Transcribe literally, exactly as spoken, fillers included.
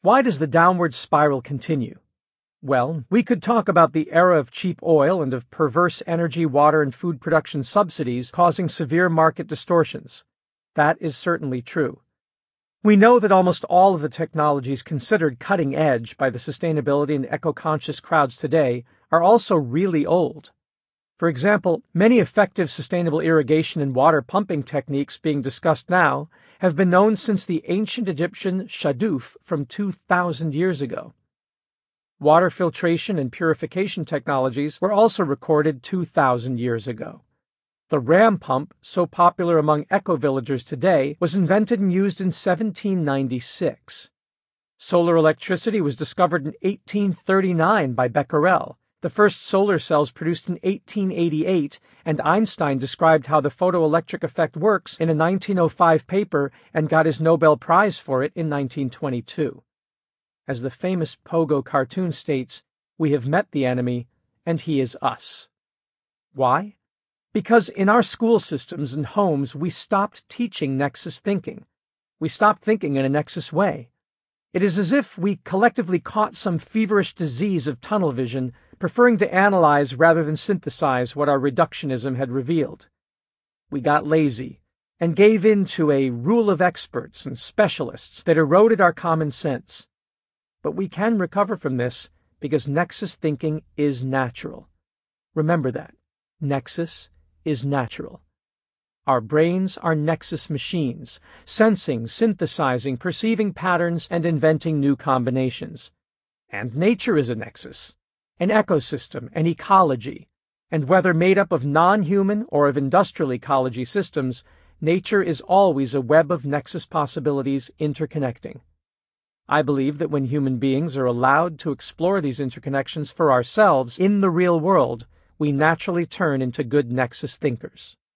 Why does the downward spiral continue? Well, we could talk about the era of cheap oil and of perverse energy, water, and food production subsidies causing severe market distortions. That is certainly true. We know that almost all of the technologies considered cutting edge by the sustainability and eco-conscious crowds today are also really old. For example, many effective sustainable irrigation and water pumping techniques being discussed now have been known since the ancient Egyptian shaduf from two thousand years ago. Water filtration and purification technologies were also recorded two thousand years ago. The ram pump, so popular among eco-villagers today, was invented and used in seventeen ninety-six. Solar electricity was discovered in eighteen thirty-nine by Becquerel. The first solar cells produced in eighteen eighty-eight, and Einstein described how the photoelectric effect works in a nineteen oh five paper and got his Nobel Prize for it in nineteen twenty-two. As the famous Pogo cartoon states, we have met the enemy, and he is us. Why? Because in our school systems and homes we stopped teaching Nexus thinking. We stopped thinking in a Nexus way. It is as if we collectively caught some feverish disease of tunnel vision, preferring to analyze rather than synthesize what our reductionism had revealed. We got lazy and gave in to a rule of experts and specialists that eroded our common sense. But we can recover from this because Nexus thinking is natural. Remember that. Nexus is natural. Our brains are Nexus machines, sensing, synthesizing, perceiving patterns, and inventing new combinations. And nature is a Nexus, an ecosystem, an ecology. And whether made up of non-human or of industrial ecology systems, nature is always a web of Nexus possibilities interconnecting. I believe that when human beings are allowed to explore these interconnections for ourselves in the real world, we naturally turn into good Nexus thinkers.